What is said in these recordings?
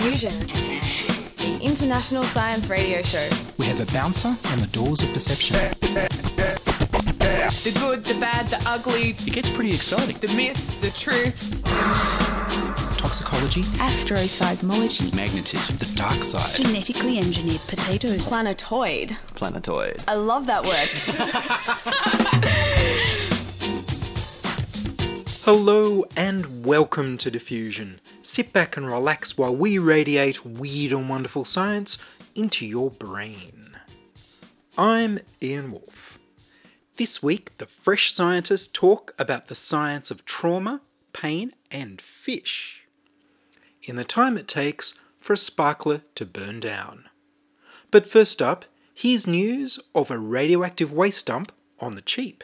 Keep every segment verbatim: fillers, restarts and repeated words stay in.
Diffusion, the international science radio show. We have a bouncer on the doors of perception. The good, the bad, the ugly. It gets pretty exciting. The myths, the truths. Toxicology. Astroseismology. Magnetism. The dark side. Genetically engineered potatoes. Planetoid. Planetoid. I love that word. Hello and welcome to Diffusion. Sit back and relax while we radiate weird and wonderful science into your brain. I'm Ian Wolfe. This week, the Fresh Scientists talk about the science of trauma, pain and fish in the time it takes for a sparkler to burn down. But first up, here's news of a radioactive waste dump on the cheap.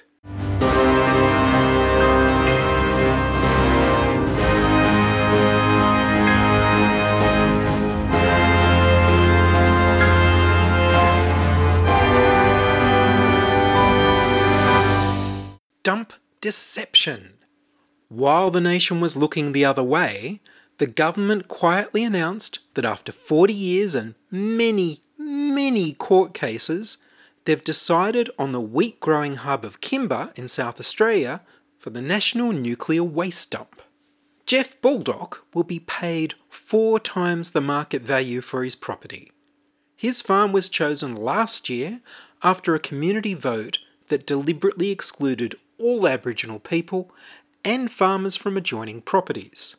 Dump deception. While the nation was looking the other way, the government quietly announced that after forty years and many, many court cases, they've decided on the wheat-growing hub of Kimba in South Australia for the National Nuclear Waste Dump. Jeff Baldock will be paid four times the market value for his property. His farm was chosen last year after a community vote that deliberately excluded all Aboriginal people and farmers from adjoining properties.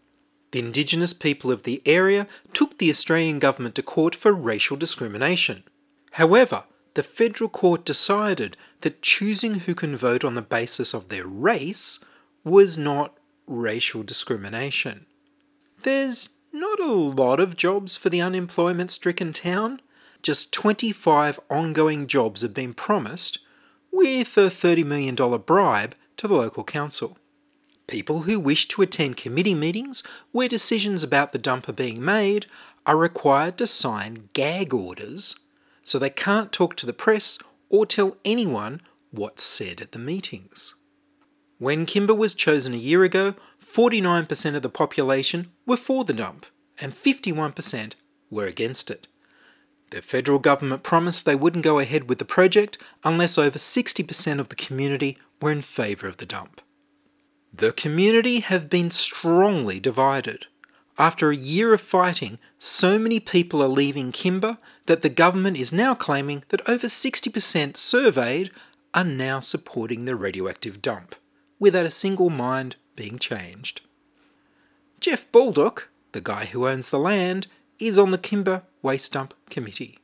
The Indigenous people of the area took the Australian government to court for racial discrimination. However, the federal court decided that choosing who can vote on the basis of their race was not racial discrimination. There's not a lot of jobs for the unemployment-stricken town. Just twenty-five ongoing jobs have been promised, with a thirty million dollars bribe to the local council. People who wish to attend committee meetings where decisions about the dump are being made are required to sign gag orders, so they can't talk to the press or tell anyone what's said at the meetings. When Kimba was chosen a year ago, forty-nine percent of the population were for the dump and fifty-one percent were against it. The federal government promised they wouldn't go ahead with the project unless over sixty percent of the community were in favour of the dump. The community have been strongly divided. After a year of fighting, so many people are leaving Kimba that the government is now claiming that over sixty percent surveyed are now supporting the radioactive dump, without a single mind being changed. Jeff Baldock, the guy who owns the land, is on the Kimba Waste Dump Committee.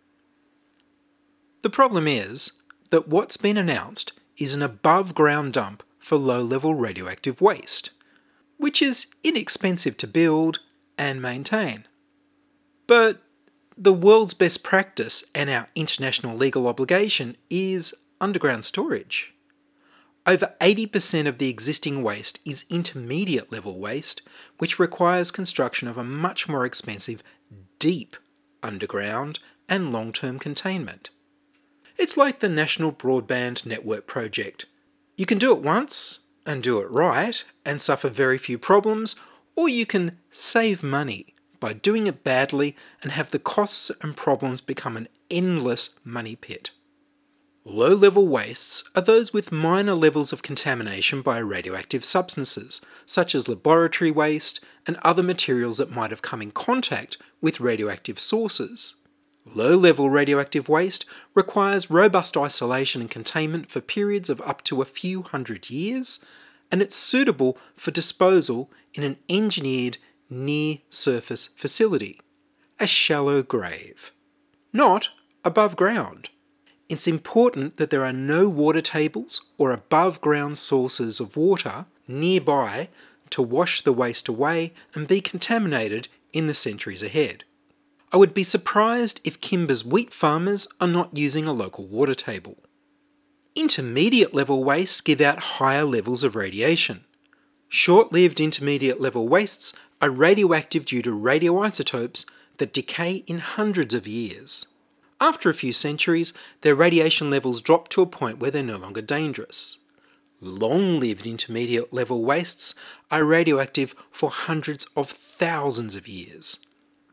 The problem is that what's been announced is an above-ground dump for low-level radioactive waste, which is inexpensive to build and maintain. But the world's best practice and our international legal obligation is underground storage. Over eighty percent of the existing waste is intermediate level waste, which requires construction of a much more expensive deep underground and long-term containment. It's like the National Broadband Network project. You can do it once and do it right and suffer very few problems, or you can save money by doing it badly and have the costs and problems become an endless money pit. Low-level wastes are those with minor levels of contamination by radioactive substances, such as laboratory waste and other materials that might have come in contact with radioactive sources. Low-level radioactive waste requires robust isolation and containment for periods of up to a few hundred years, and it's suitable for disposal in an engineered near-surface facility, a shallow grave, not above ground. It's important that there are no water tables or above-ground sources of water nearby to wash the waste away and be contaminated in the centuries ahead. I would be surprised if Kimba's wheat farmers are not using a local water table. Intermediate level wastes give out higher levels of radiation. Short-lived intermediate level wastes are radioactive due to radioisotopes that decay in hundreds of years. After a few centuries, their radiation levels drop to a point where they're no longer dangerous. Long-lived intermediate-level wastes are radioactive for hundreds of thousands of years.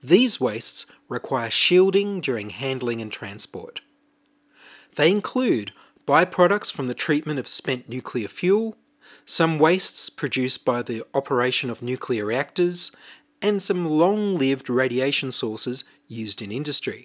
These wastes require shielding during handling and transport. They include byproducts from the treatment of spent nuclear fuel, some wastes produced by the operation of nuclear reactors, and some long-lived radiation sources used in industry.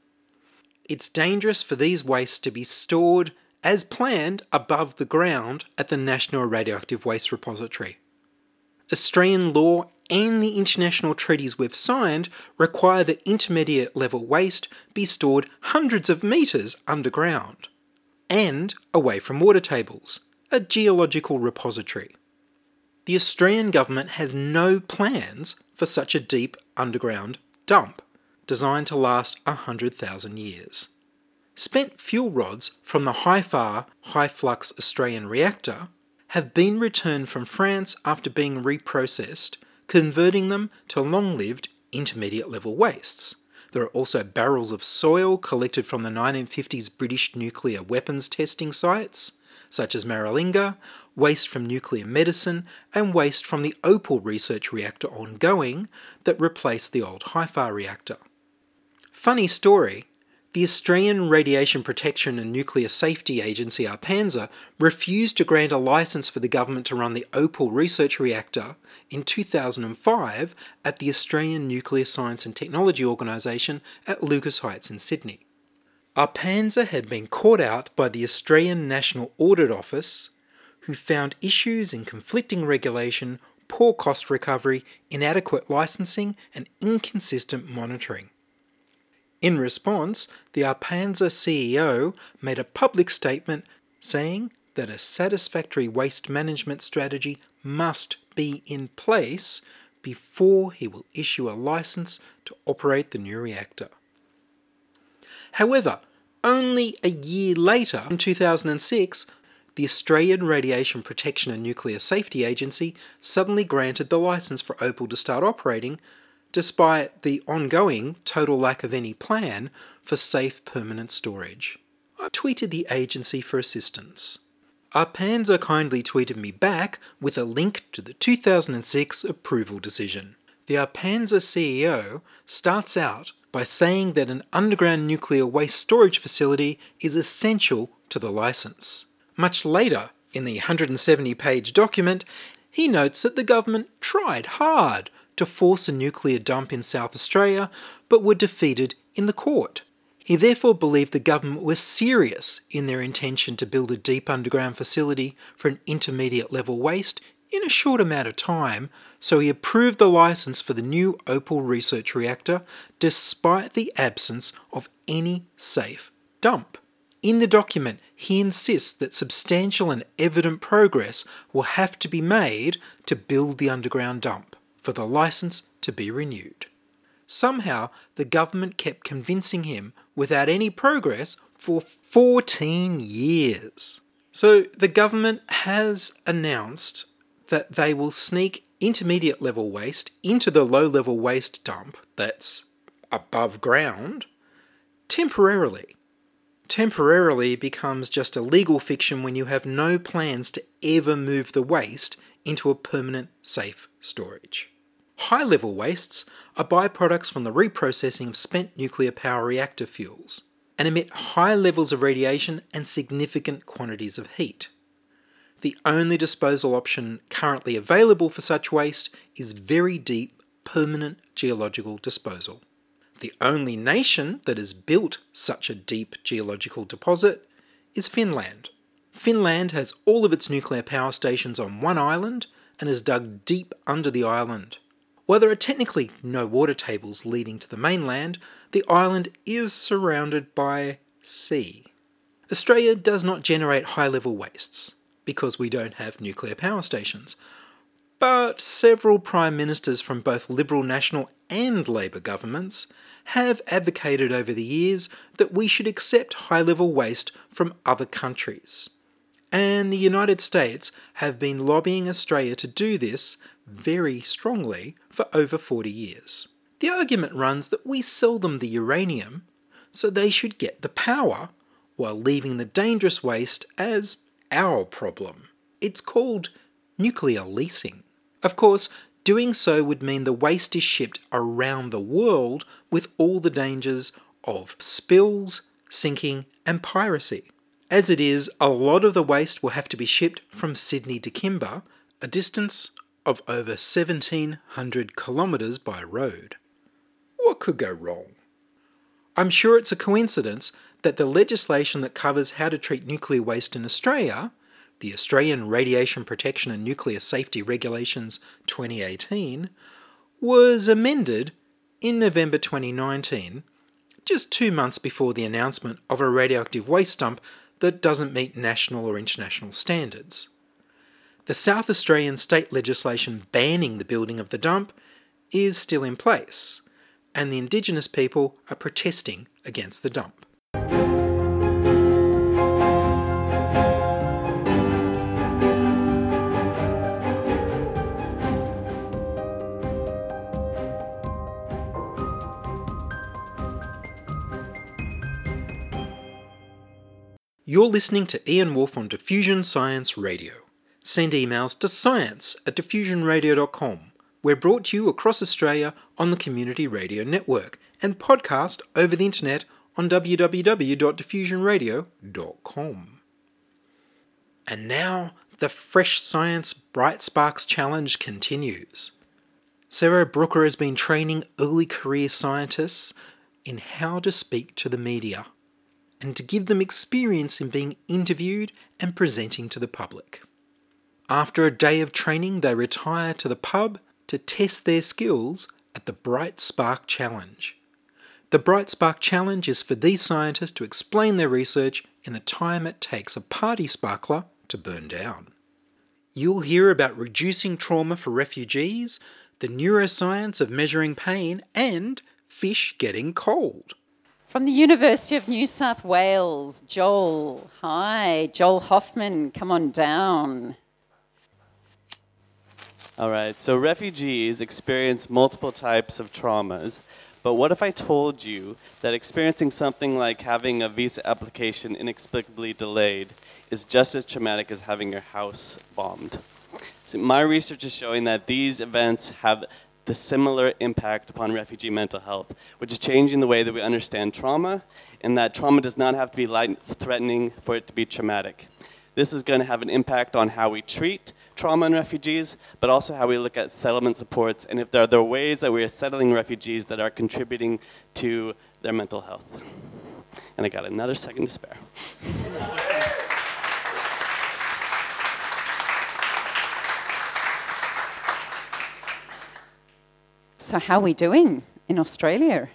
It's dangerous for these wastes to be stored, as planned, above the ground at the National Radioactive Waste Repository. Australian law and the international treaties we've signed require that intermediate level waste be stored hundreds of metres underground and away from water tables, a geological repository. The Australian government has no plans for such a deep underground dump, designed to last one hundred thousand years. Spent fuel rods from the HIFAR high-flux Australian reactor have been returned from France after being reprocessed, converting them to long-lived intermediate-level wastes. There are also barrels of soil collected from the nineteen fifties British nuclear weapons testing sites, such as Maralinga, waste from nuclear medicine, and waste from the Opal research reactor ongoing that replaced the old HIFAR reactor. Funny story, the Australian Radiation Protection and Nuclear Safety Agency ARPANSA refused to grant a licence for the government to run the Opal research reactor in two thousand five at the Australian Nuclear Science and Technology Organisation at Lucas Heights in Sydney. ARPANSA had been caught out by the Australian National Audit Office, who found issues in conflicting regulation, poor cost recovery, inadequate licensing, and inconsistent monitoring. In response, the ARPANSA C E O made a public statement saying that a satisfactory waste management strategy must be in place before he will issue a licence to operate the new reactor. However, only a year later, in two thousand six, the Australian Radiation Protection and Nuclear Safety Agency suddenly granted the licence for Opal to start operating, despite the ongoing total lack of any plan for safe permanent storage. I tweeted the agency for assistance. ARPANSA kindly tweeted me back with a link to the two thousand six approval decision. The ARPANSA C E O starts out by saying that an underground nuclear waste storage facility is essential to the licence. Much later, in the one hundred seventy page document, he notes that the government tried hard to force a nuclear dump in South Australia, but were defeated in the court. He therefore believed the government was serious in their intention to build a deep underground facility for an intermediate level waste in a short amount of time, so he approved the licence for the new Opal research reactor despite the absence of any safe dump. In the document, he insists that substantial and evident progress will have to be made to build the underground dump for the licence to be renewed. Somehow, the government kept convincing him without any progress for fourteen years. So the government has announced that they will sneak intermediate level waste into the low level waste dump that's above ground temporarily. Temporarily becomes just a legal fiction when you have no plans to ever move the waste into a permanent safe storage. High-level wastes are byproducts from the reprocessing of spent nuclear power reactor fuels and emit high levels of radiation and significant quantities of heat. The only disposal option currently available for such waste is very deep, permanent geological disposal. The only nation that has built such a deep geological deposit is Finland. Finland has all of its nuclear power stations on one island and has dug deep under the island. While there are technically no water tables leading to the mainland, the island is surrounded by sea. Australia does not generate high-level wastes because we don't have nuclear power stations, but several prime ministers from both Liberal National and Labor governments have advocated over the years that we should accept high-level waste from other countries. And the United States have been lobbying Australia to do this very strongly for over forty years. The argument runs that we sell them the uranium, so they should get the power, while leaving the dangerous waste as our problem. It's called nuclear leasing. Of course, Doing so would mean the waste is shipped around the world with all the dangers of spills, sinking, and piracy. As it is, a lot of the waste will have to be shipped from Sydney to Kimber, a distance of over seventeen hundred kilometres by road. What could go wrong? I'm sure it's a coincidence that the legislation that covers how to treat nuclear waste in Australia, the Australian Radiation Protection and Nuclear Safety Regulations twenty eighteen, was amended in November twenty nineteen, just two months before the announcement of a radioactive waste dump that doesn't meet national or international standards. The South Australian state legislation banning the building of the dump is still in place, and the Indigenous people are protesting against the dump. You're listening to Ian Wolfe on Diffusion Science Radio. Send emails to science at diffusion radio dot com. We're brought to you across Australia on the Community Radio Network and podcast over the internet on w w w dot diffusion radio dot com. And now, the Fresh Science Bright Sparks Challenge continues. Sarah Brooker has been training early career scientists in how to speak to the media and to give them experience in being interviewed and presenting to the public. After a day of training, they retire to the pub to test their skills at the Bright Spark Challenge. The Bright Spark Challenge is for these scientists to explain their research in the time it takes a party sparkler to burn down. You'll hear about reducing trauma for refugees, the neuroscience of measuring pain, and fish getting cold. From the University of New South Wales, Joel. Hi, Joel Hoffman, come on down. All right, so refugees experience multiple types of traumas, but what if I told you that experiencing something like having a visa application inexplicably delayed is just as traumatic as having your house bombed? So my research is showing that these events have the similar impact upon refugee mental health, which is changing the way that we understand trauma, and that trauma does not have to be life-threatening for it to be traumatic. This is going to have an impact on how we treat trauma in refugees, but also how we look at settlement supports, and if there are, there are ways that we are settling refugees that are contributing to their mental health. And I got another second to spare. So how are we doing in Australia?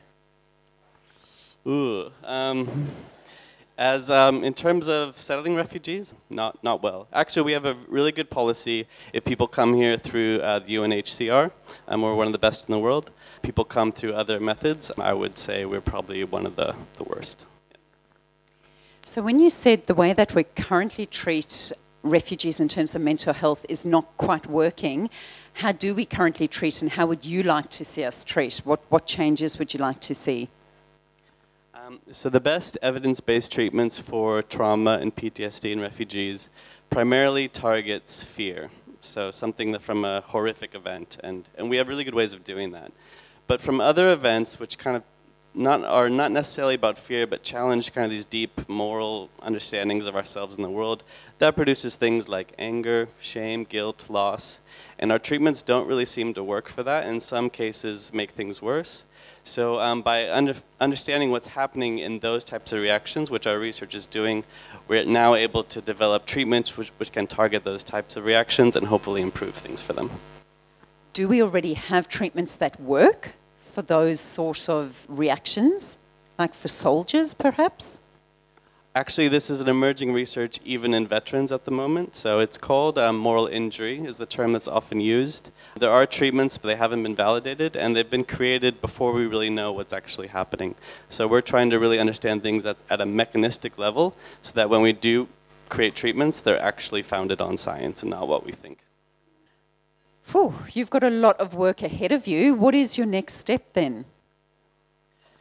Ooh, um, as um, in terms of settling refugees, not not well. Actually, we have a really good policy. If people come here through uh, the U N H C R, um, we're one of the best in the world. People come through other methods, I would say we're probably one of the, the worst. Yeah. So when you said the way that we currently treat refugees in terms of mental health is not quite working, how do we currently treat, and how would you like to see us treat? What, what changes would you like to see? Um, so the best evidence-based treatments for trauma and P T S D in refugees primarily targets fear. So something that from a horrific event, and, and we have really good ways of doing that. But from other events which kind of not are not necessarily about fear, but challenge kind of these deep moral understandings of ourselves and the world, that produces things like anger, shame, guilt, loss. And our treatments don't really seem to work for that. In some cases, make things worse. So um, by under, understanding what's happening in those types of reactions, which our research is doing, we're now able to develop treatments which, which can target those types of reactions and hopefully improve things for them. Do we already have treatments that work for those sort of reactions, like for soldiers, perhaps? Actually, this is an emerging research even in veterans at the moment. So it's called um, moral injury is the term that's often used. There are treatments, but they haven't been validated, and they've been created before we really know what's actually happening. So we're trying to really understand things at, at a mechanistic level so that when we do create treatments, they're actually founded on science and not what we think. Phew, you've got a lot of work ahead of you. What is your next step then?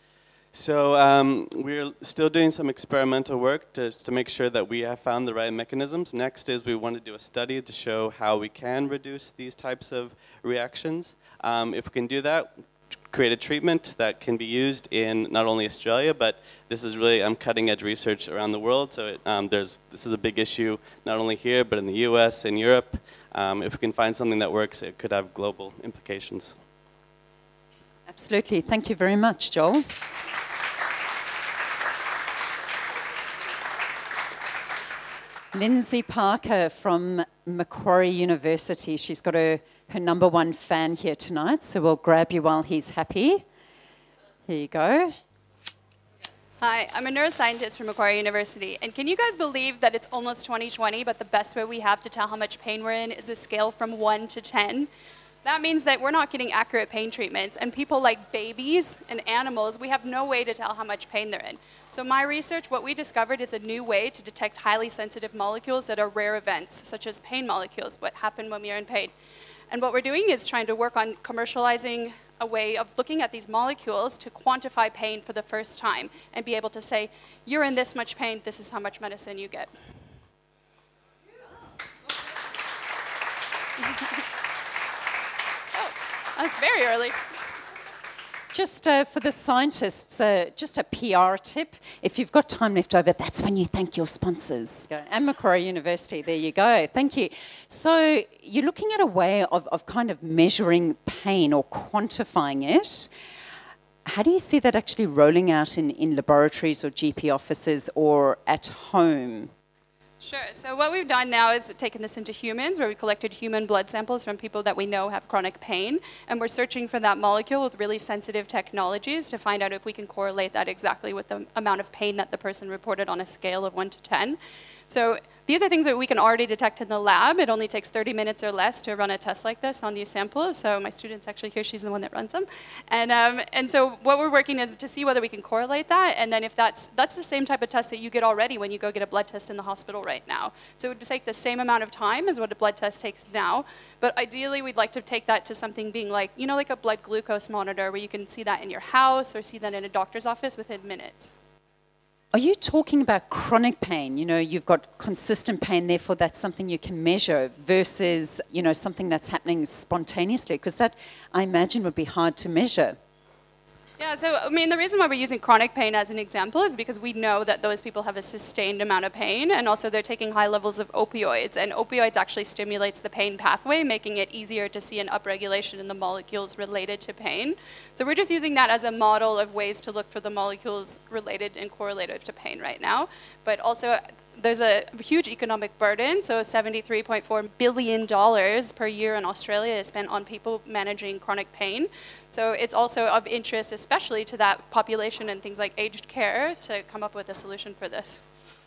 So um, we're still doing some experimental work just to make sure that we have found the right mechanisms. Next is we want to do a study to show how we can reduce these types of reactions. Um, if we can do that, create a treatment that can be used in not only Australia, but this is really um, cutting-edge research around the world. So it, um, there's, this is a big issue not only here, but in the U S and Europe. Um, if we can find something that works, it could have global implications. Absolutely. Thank you very much, Joel. Lindsay Parker from Macquarie University. She's got her, her number one fan here tonight, so we'll grab you while he's happy. Here you go. Hi, I'm a neuroscientist from Macquarie University, and can you guys believe that it's almost twenty twenty, but the best way we have to tell how much pain we're in is a scale from one to ten? That means that we're not getting accurate pain treatments, and people like babies and animals, we have no way to tell how much pain they're in. So my research, what we discovered is a new way to detect highly sensitive molecules that are rare events, such as pain molecules, what happen when we are in pain. And what we're doing is trying to work on commercializing a way of looking at these molecules to quantify pain for the first time and be able to say, you're in this much pain, this is how much medicine you get. That's very early. Just uh, for the scientists, uh, just a P R tip. If you've got time left over, that's when you thank your sponsors. And Macquarie University, there you go. Thank you. So you're looking at a way of, of kind of measuring pain or quantifying it. How do you see that actually rolling out in, in laboratories or G P offices or at home? Sure. So what we've done now is taken this into humans, where we collected human blood samples from people that we know have chronic pain, and we're searching for that molecule with really sensitive technologies to find out if we can correlate that exactly with the amount of pain that the person reported on a scale of one to ten. So these are things that we can already detect in the lab. It only takes thirty minutes or less to run a test like this on these samples. So my student's actually here. She's the one that runs them. And, um, and so what we're working is to see whether we can correlate that. And then if that's, that's the same type of test that you get already when you go get a blood test in the hospital right now. So it would take the same amount of time as what a blood test takes now. But ideally, we'd like to take that to something being like, you know, like a blood glucose monitor, where you can see that in your house or see that in a doctor's office within minutes. Are you talking about chronic pain? You know, you've got consistent pain, therefore that's something you can measure, versus, you know, something that's happening spontaneously, because that, I imagine, would be hard to measure. Yeah, so, I mean, the reason why we're using chronic pain as an example is because we know that those people have a sustained amount of pain, and also they're taking high levels of opioids, and opioids actually stimulates the pain pathway, making it easier to see an upregulation in the molecules related to pain. So we're just using that as a model of ways to look for the molecules related and correlative to pain right now. But also, there's a huge economic burden, so seventy-three point four billion dollars per year in Australia is spent on people managing chronic pain. So it's also of interest, especially to that population and things like aged care, to come up with a solution for this.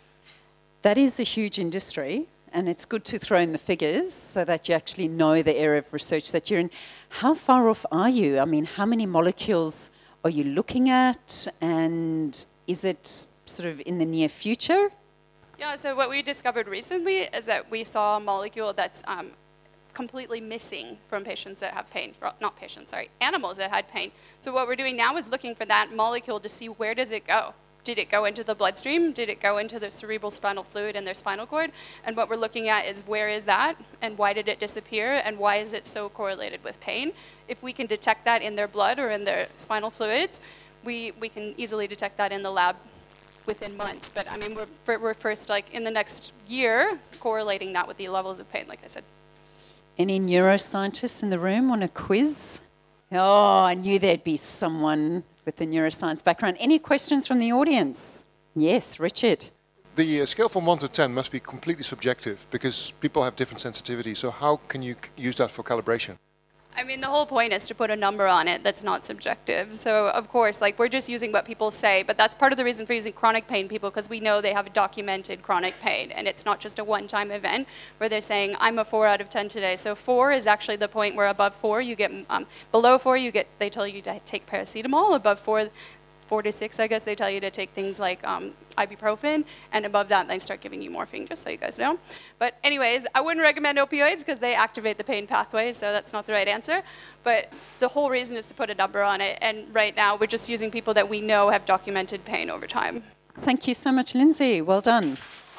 That is a huge industry, and it's good to throw in the figures so that you actually know the area of research that you're in. How far off are you? I mean, how many molecules are you looking at, and is it sort of in the near future? Yeah, so what we discovered recently is that we saw a molecule that's um, completely missing from patients that have pain, not patients, sorry, animals that had pain. So what we're doing now is looking for that molecule to see where does it go. Did it go into the bloodstream? Did it go into the cerebral spinal fluid in their spinal cord? And what we're looking at is where is that, and why did it disappear, and why is it so correlated with pain? If we can detect that in their blood or in their spinal fluids, we, we can easily detect that in the lab within months. But I mean, we're, we're first, like, in the next year, correlating that with the levels of pain, like I said. Any neuroscientists in the room on a quiz? Oh, I knew there'd be someone with a neuroscience background. Any questions from the audience? Yes, Richard. The uh, scale from one to ten must be completely subjective because people have different sensitivities. So how can you c- use that for calibration? I mean, the whole point is to put a number on it that's not subjective. So, of course, like, we're just using what people say, but that's part of the reason for using chronic pain people, because we know they have documented chronic pain, and it's not just a one-time event where they're saying, I'm a four out of ten today. So four is actually the point where above four, you get, um, below four, you get, they tell you to take paracetamol. Above four, four to six, I guess, they tell you to take things like um, ibuprofen, and above that, they start giving you morphine, just so you guys know. But anyways, I wouldn't recommend opioids because they activate the pain pathway, so that's not the right answer. But the whole reason is to put a number on it, and right now, we're just using people that we know have documented pain over time. Thank you so much, Lindsay. Well done.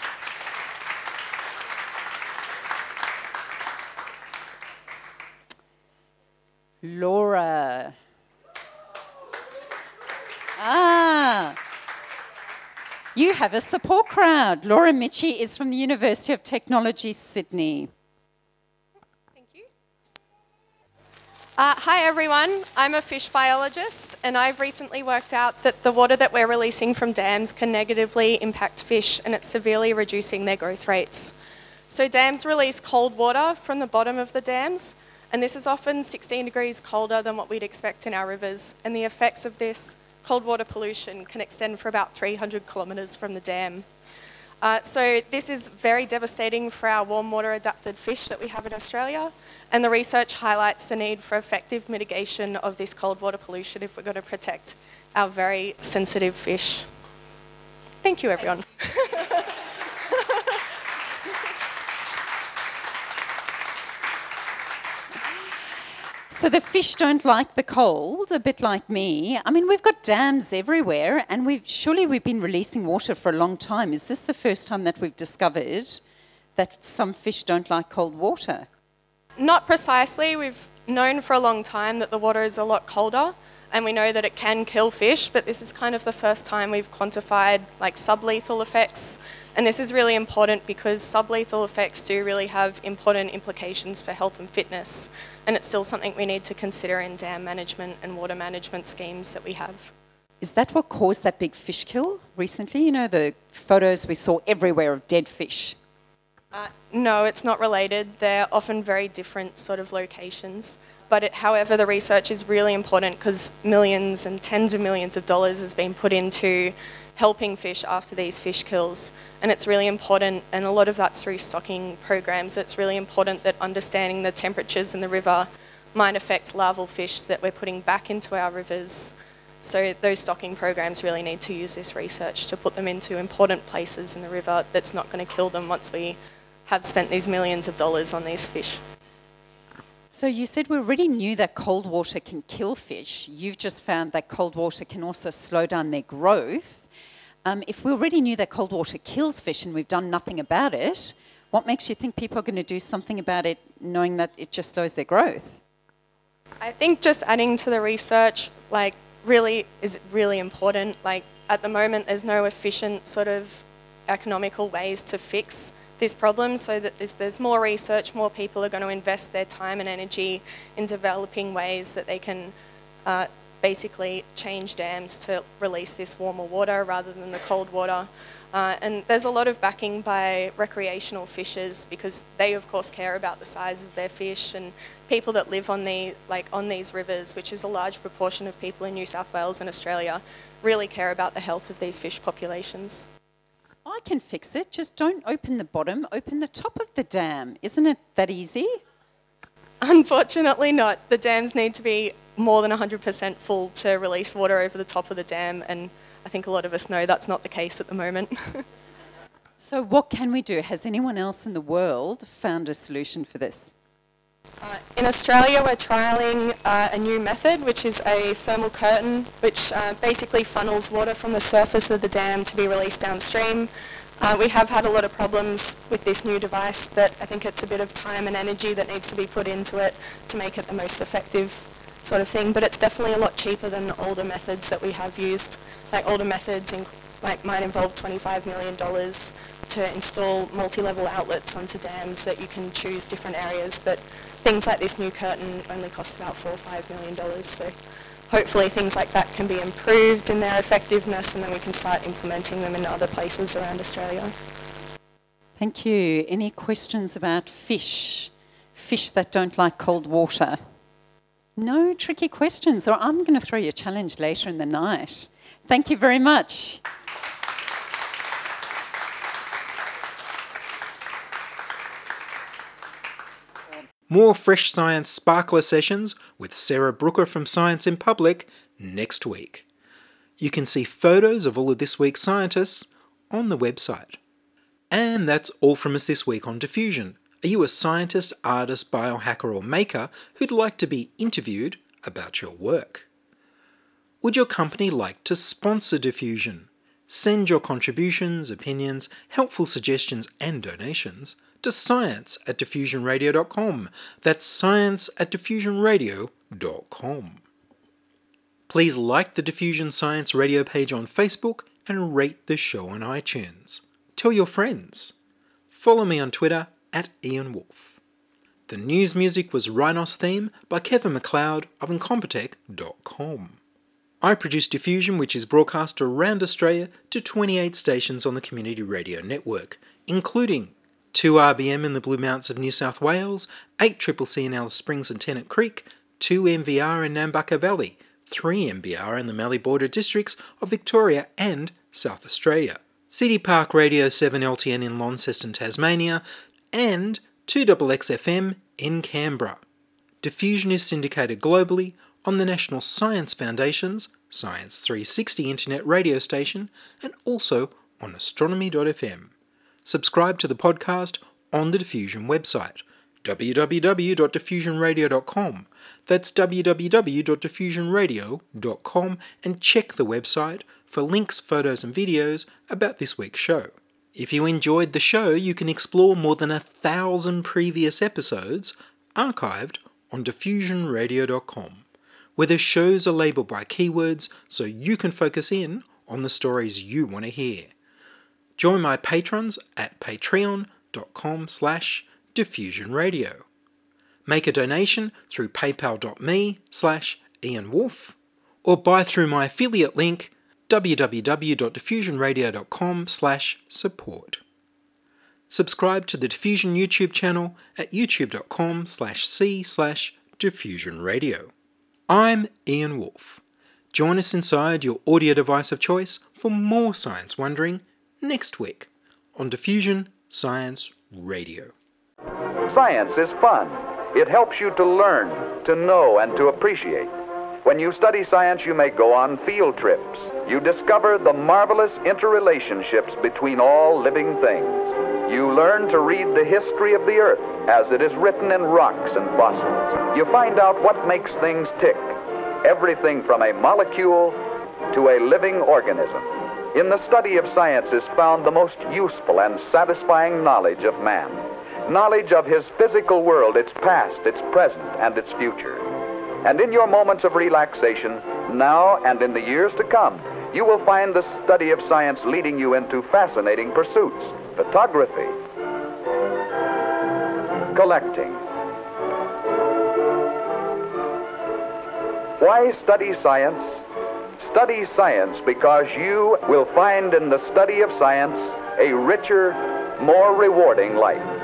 Laura. Ah, you have a support crowd. Laura Michie is from the University of Technology, Sydney. Thank you. Uh, hi everyone, I'm a fish biologist, and I've recently worked out that the water that we're releasing from dams can negatively impact fish, and it's severely reducing their growth rates. So dams release cold water from the bottom of the dams, and this is often sixteen degrees colder than what we'd expect in our rivers, and the effects of this cold water pollution can extend for about three hundred kilometres from the dam. Uh, so this is very devastating for our warm water adapted fish that we have in Australia, and the research highlights the need for effective mitigation of this cold water pollution if we're going to protect our very sensitive fish. Thank you, everyone. So the fish don't like the cold, a bit like me. I mean, we've got dams everywhere, and we've surely we've been releasing water for a long time. Is this the first time that we've discovered that some fish don't like cold water? Not precisely. We've known for a long time that the water is a lot colder, and we know that it can kill fish, but this is kind of the first time we've quantified like sublethal effects. And this is really important because sublethal effects do really have important implications for health and fitness. And it's still something we need to consider in dam management and water management schemes that we have. Is that what caused that big fish kill recently? You know, the photos we saw everywhere of dead fish. Uh, no, it's not related. They're often very different sort of locations. But it, however, the research is really important because millions and tens of millions of dollars has been put into helping fish after these fish kills. And it's really important, and a lot of that's through stocking programs. It's really important that understanding the temperatures in the river might affect larval fish that we're putting back into our rivers. So those stocking programs really need to use this research to put them into important places in the river that's not going to kill them once we have spent these millions of dollars on these fish. So you said we already knew that cold water can kill fish. You've just found that cold water can also slow down their growth. Um, if we already knew that cold water kills fish and we've done nothing about it, what makes you think people are going to do something about it knowing that it just slows their growth? I think just adding to the research, like, really is really important. Like, at the moment, there's no efficient sort of economical ways to fix this problem, so that if there's more research, more people are going to invest their time and energy in developing ways that they can uh, basically change dams to release this warmer water rather than the cold water. Uh, and there's a lot of backing by recreational fishers because they of course care about the size of their fish, and people that live on the like on these rivers, which is a large proportion of people in New South Wales and Australia, really care about the health of these fish populations. I can fix it. Just don't open the bottom, open the top of the dam. Isn't it that easy? Unfortunately not. The dams need to be more than one hundred percent full to release water over the top of the dam, and I think a lot of us know that's not the case at the moment. So what can we do? Has anyone else in the world found a solution for this? Uh, in Australia, we're trialling uh, a new method, which is a thermal curtain, which uh, basically funnels water from the surface of the dam to be released downstream. Uh, we have had a lot of problems with this new device, but I think it's a bit of time and energy that needs to be put into it to make it the most effective sort of thing. But it's definitely a lot cheaper than older methods that we have used. Like older methods in, like might involve twenty-five million dollars to install multi-level outlets onto dams that you can choose different areas, but things like this new curtain only cost about four or five million dollars. So hopefully things like that can be improved in their effectiveness, and then we can start implementing them in other places around Australia. Thank you. Any questions about fish? Fish that don't like cold water? No tricky questions, or I'm going to throw you a challenge later in the night. Thank you very much. More Fresh Science Sparkler sessions with Sarah Brooker from Science in Public next week. You can see photos of all of this week's scientists on the website. And that's all from us this week on Diffusion. Are you a scientist, artist, biohacker or maker who'd like to be interviewed about your work? Would your company like to sponsor Diffusion? Send your contributions, opinions, helpful suggestions and donations to science at diffusion radio dot com. That's science at diffusion radio dot com. Please like the Diffusion Science Radio page on Facebook and rate the show on iTunes. Tell your friends. Follow me on Twitter at Ian Wolfe. The news music was Rhinos Theme by Kevin MacLeod of incompetech dot com. I produce Diffusion, which is broadcast around Australia to twenty-eight stations on the Community Radio Network, including two R B M in the Blue Mountains of New South Wales, eight C C C in Alice Springs and Tennant Creek, two M V R in Nambucca Valley, three M B R in the Mallee Border districts of Victoria and South Australia, City Park Radio seven L T N in Launceston, Tasmania, and two X X F M in Canberra. Diffusion is syndicated globally on the National Science Foundation's Science three sixty internet radio station and also on astronomy dot f m. Subscribe to the podcast on the Diffusion website, w w w dot diffusion radio dot com. That's w w w dot diffusion radio dot com, and check the website for links, photos and videos about this week's show. If you enjoyed the show, you can explore more than a thousand previous episodes archived on diffusion radio dot com, where the shows are labelled by keywords so you can focus in on the stories you want to hear. Join my patrons at patreon dot com slash diffusion radio. Make a donation through paypal dot me slash Ian Wolfe, or buy through my affiliate link w w w dot diffusion radio dot com slash support. Subscribe to the Diffusion YouTube channel at youtube dot com slash c slash diffusion radio. I'm Ian Wolfe. Join us inside your audio device of choice for more science wondering next week on Diffusion Science Radio. Science is fun. It helps you to learn, to know, and to appreciate. When you study science, you may go on field trips. You discover the marvelous interrelationships between all living things. You learn to read the history of the Earth as it is written in rocks and fossils. You find out what makes things tick, everything from a molecule to a living organism. In the study of science is found the most useful and satisfying knowledge of man. Knowledge of his physical world, its past, its present, and its future. And in your moments of relaxation, now and in the years to come, you will find the study of science leading you into fascinating pursuits. Photography, collecting. Why study science? Study science because you will find in the study of science a richer, more rewarding life.